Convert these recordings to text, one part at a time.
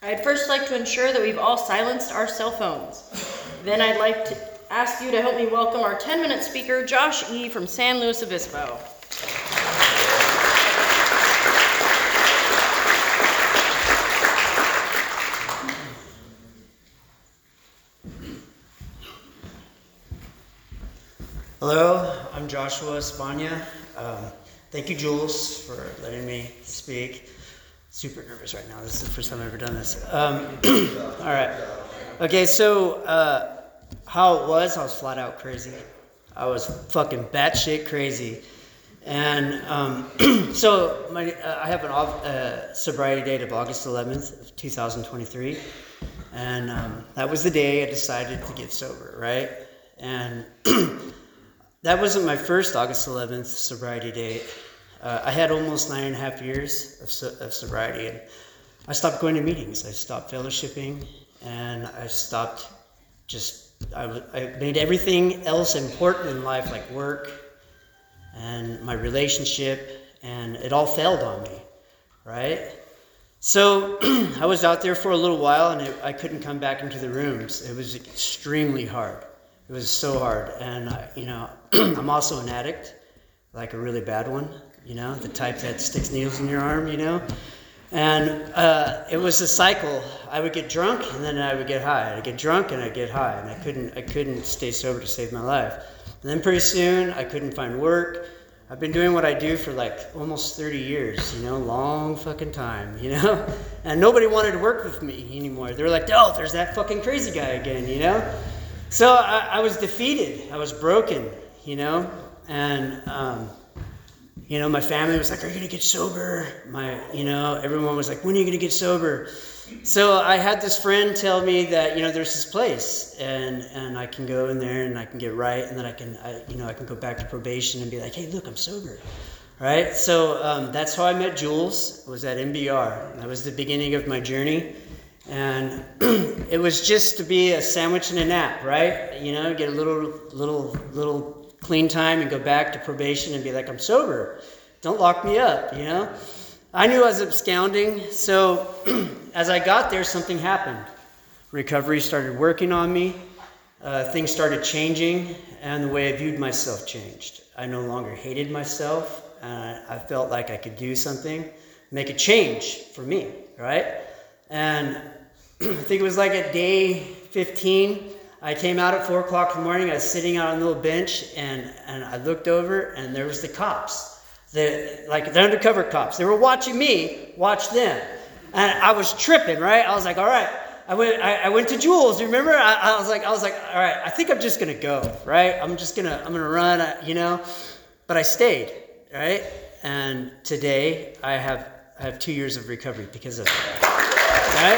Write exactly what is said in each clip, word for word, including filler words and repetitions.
I'd first like to ensure that we've all silenced our cell phones. Then I'd like to ask you to help me welcome our ten-minute speaker, Josh E. from San Luis Obispo. Hello, I'm Joshua Espana. Um, thank you, Jules, for letting me speak. Super nervous right now. This is the first time I've ever done this. Um, all right. Okay, so uh, how it was, I was flat out crazy. I was fucking batshit crazy. And um, so my, uh, I have an uh, sobriety date of August eleventh of two thousand twenty-three. And um, that was the day I decided to get sober, right? And that wasn't my first August eleventh sobriety date. Uh, I had almost nine and a half years of, so, of sobriety, and I stopped going to meetings. I stopped fellowshipping, and I stopped just, I, I made everything else important in life, like work and my relationship, and it all failed on me, right? So I was out there for a little while, and it, I couldn't come back into the rooms. It was extremely hard. It was so hard, and uh, you know, I'm also an addict, like a really bad one, you know, the type that sticks needles in your arm, you know, and uh, it was a cycle. I would get drunk, and then I would get high. I'd get drunk, and I'd get high, and I couldn't, I couldn't stay sober to save my life. And then pretty soon, I couldn't find work. I've been doing what I do for like almost thirty years, you know, long fucking time, you know, and nobody wanted to work with me anymore. They were like, oh, there's that fucking crazy guy again, you know. So I, I was defeated. I was broken, you know, and, um, you know, my family was like, are you going to get sober? My, you know, everyone was like, when are you going to get sober? So I had this friend tell me that, you know, there's this place and, and I can go in there and I can get right. And then I can, I, you know, I can go back to probation and be like, hey, look, I'm sober. Right. So um, that's how I met Jules. It was at M B R. That was the beginning of my journey. And it was just to be a sandwich and a nap, right? You know, get a little, little, little clean time and go back to probation and be like, I'm sober. Don't lock me up, you know? I knew I was absconding. So as I got there, something happened. Recovery started working on me. Uh, things started changing, and the way I viewed myself changed. I no longer hated myself. Uh, I felt like I could do something, make a change for me, right? And I think it was like at day fifteen, I came out at four o'clock in the morning. I was sitting out on a little bench, and, and I looked over, and there was the cops, the like the undercover cops. They were watching me watch them, and I was tripping, right? I was like, all right. I went. I, I went to Jules. Remember? I, I was like, I was like, all right. I think I'm just gonna go, right? I'm just gonna, I'm gonna run, uh, you know. But I stayed, right? And today I have, I have two years of recovery because of that. Right?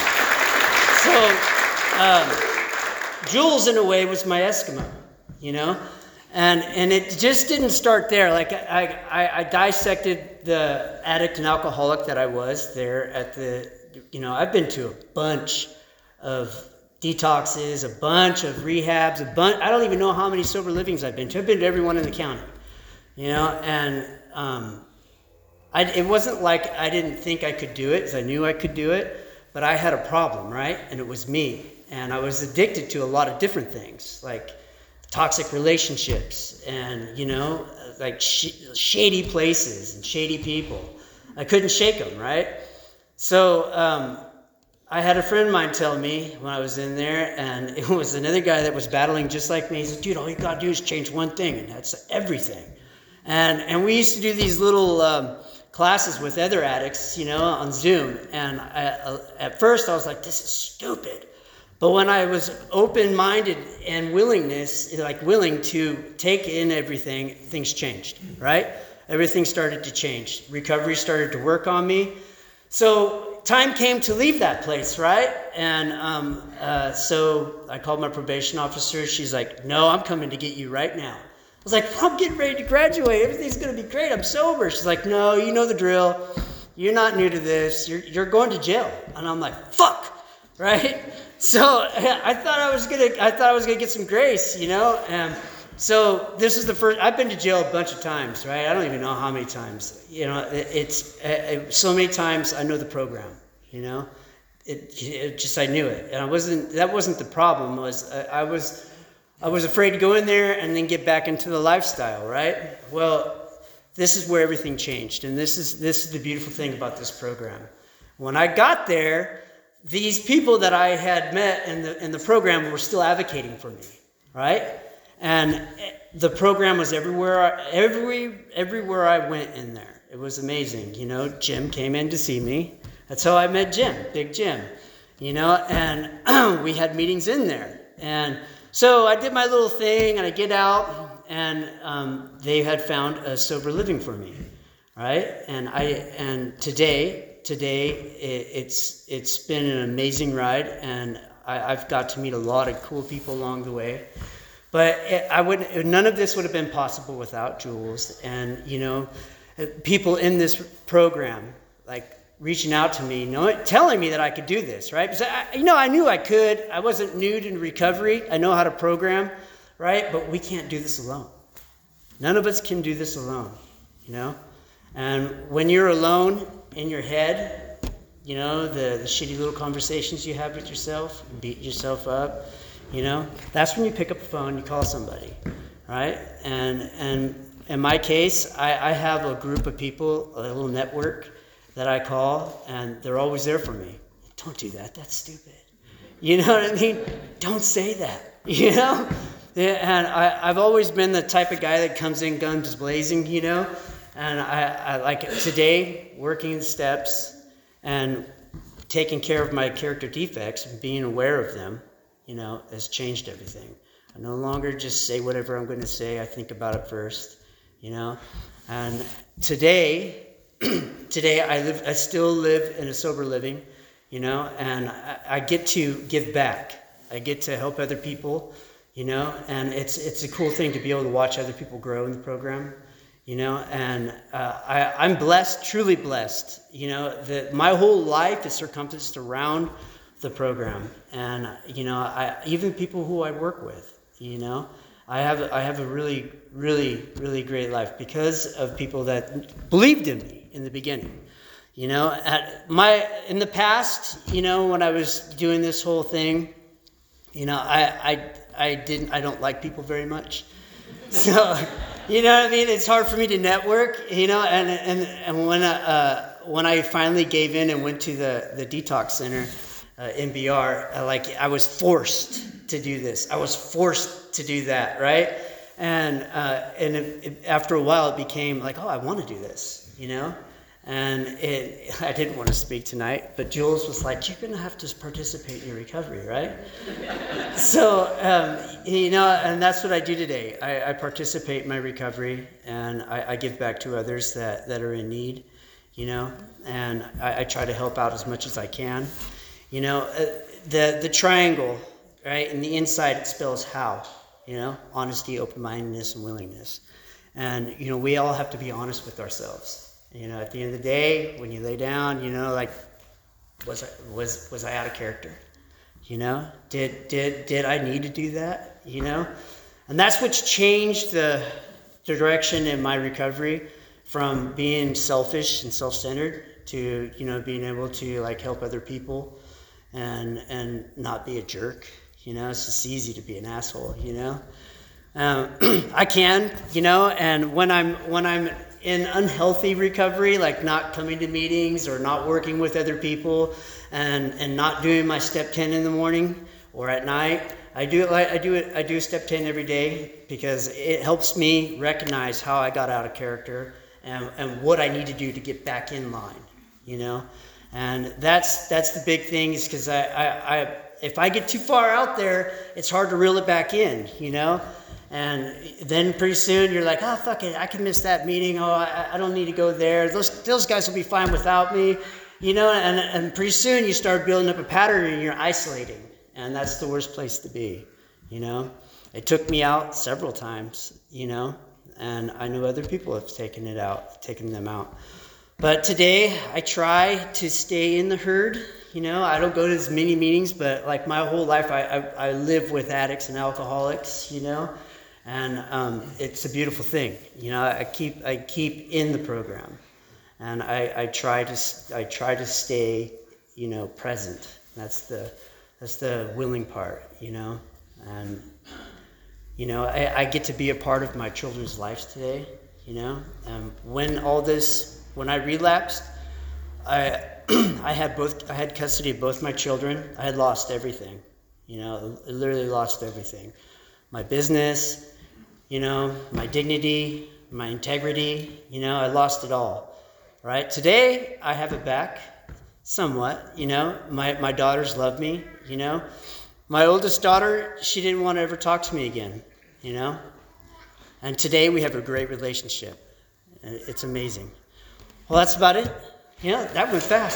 So, um, Jules, in a way, was my Eskimo, you know? And and it just didn't start there. Like, I, I, I dissected the addict and alcoholic that I was there at the, you know, I've been to a bunch of detoxes, a bunch of rehabs, a bunch, I don't even know how many sober livings I've been to. I've been to every one in the county, you know? And um, I, it wasn't like I didn't think I could do it, because I knew I could do it. But I had a problem, right? And it was me. And I was addicted to a lot of different things, like toxic relationships and, you know, like sh- shady places and shady people. I couldn't shake them, right? So um, I had a friend of mine tell me when I was in there, and it was another guy that was battling just like me. He said, dude, all you got to do is change one thing, and that's everything. And, and we used to do these little Um, classes with other addicts, you know, on Zoom. And I, at first I was like, this is stupid. But when I was open-minded and willingness, like willing to take in everything, things changed, right? Everything started to change. Recovery started to work on me. So time came to leave that place, right? And um, uh, so I called my probation officer. She's like, no, I'm coming to get you right now. I was like, I'm getting ready to graduate. Everything's going to be great. I'm sober. She's like, no, you know the drill. You're not new to this. You're you're going to jail. And I'm like, fuck, right? So I thought I was gonna I thought I was gonna get some grace, you know. And so this is the first. I've been to jail a bunch of times, right? I don't even know how many times. You know, it, it's it, so many times. I know the program. You know, it, it just, I knew it. And I wasn't, that wasn't the problem, was I, I was, I was afraid to go in there and then get back into the lifestyle, right? Well, this is where everything changed. And this is, this is the beautiful thing about this program. When I got there, these people that I had met in the, in the program were still advocating for me, right? And the program was everywhere, every, everywhere I went in there. It was amazing. You know, Jim came in to see me. That's how I met Jim, Big Jim, you know, and we had meetings in there. And so I did my little thing, and I get out, and um, they had found a sober living for me, right? And I, and today, today it, it's it's been an amazing ride, and I, I've got to meet a lot of cool people along the way. But it, I wouldn't. None of this would have been possible without Jules, and you know, people in this program, like, reaching out to me, you know, telling me that I could do this, right? Because, I, you know, I knew I could. I wasn't new to recovery. I know how to program, right? But we can't do this alone. None of us can do this alone, you know? And when you're alone in your head, you know, the, the shitty little conversations you have with yourself, beat yourself up, you know, that's when you pick up the phone, you call somebody, right? And, and in my case, I, I have a group of people, a little network, that I call, and they're always there for me. Don't do that. That's stupid. You know what I mean? Don't say that. You know? Yeah, and I, I've always been the type of guy that comes in guns blazing, you know? And I, I like today, working the steps and taking care of my character defects and being aware of them, you know, has changed everything. I no longer just say whatever I'm going to say. I think about it first, you know? And today... Today, I live. I still live in a sober living, you know, and I, I get to give back. I get to help other people, you know, and it's it's a cool thing to be able to watch other people grow in the program, you know, and uh, I, I'm blessed, truly blessed, you know, that my whole life is circumferenced around the program, and you know, I even people who I work with, you know. I have I have a really, really, really great life because of people that believed in me in the beginning. You know, at my in the past, you know, when I was doing this whole thing, you know, I I I didn't I don't like people very much. So, you know what I mean? It's hard for me to network, you know, and and and when I, uh, when I finally gave in and went to the the detox center, uh, N B R, uh, like I was forced to do this. I was forced to do that, right? And uh, and it, it, after a while, it became like, oh, I want to do this, you know. And it, I didn't want to speak tonight, but Jules was like, you're going to have to participate in your recovery, right? So, um, you know, and that's what I do today. I, I participate in my recovery, and I, I give back to others that, that are in need, you know, and I, I try to help out as much as I can. You know, uh, the, the triangle, right, and the inside, it spells how, you know, honesty, open-mindedness, and willingness. And, you know, we all have to be honest with ourselves. You know, at the end of the day, when you lay down, you know, like, was I was was I out of character? You know, did did did I need to do that? You know, and that's what's changed the, the direction in my recovery from being selfish and self-centered to, you know, being able to like help other people and and not be a jerk. You know, it's just easy to be an asshole. You know, um, I can. You know, and when I'm when I'm in unhealthy recovery, like not coming to meetings or not working with other people and, and not doing my step ten in the morning or at night. I do it like I do it I do step ten every day because it helps me recognize how I got out of character and, and what I need to do to get back in line, you know? And that's that's the big thing is because I, I, I if I get too far out there, it's hard to reel it back in, you know? And then pretty soon you're like, oh, fuck it, I can miss that meeting. Oh, I, I don't need to go there. Those those guys will be fine without me. You know, and, and pretty soon you start building up a pattern and you're isolating. And that's the worst place to be, you know. It took me out several times, you know, and I know other people have taken it out, taken them out. But today I try to stay in the herd. You know, I don't go to as many meetings, but like my whole life I, I, I live with addicts and alcoholics, you know. And um, it's a beautiful thing, you know. I keep I keep in the program, and I, I try to I try to stay you know, present. That's the that's the willing part, you know. And you know, I, I get to be a part of my children's lives today, you know. Um, when all this, when I relapsed, I I had both I had custody of both my children. I had lost everything, you know. I literally lost everything. My business, you know, my dignity, my integrity, you know, I lost it all. Right? Today I have it back somewhat, you know. My my daughters love me, you know. My oldest daughter, she didn't want to ever talk to me again, you know. And today we have a great relationship. It's amazing. Well, that's about it. You know, that went fast.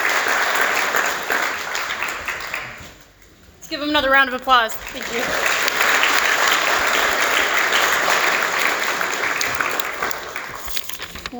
Let's give him another round of applause. Thank you.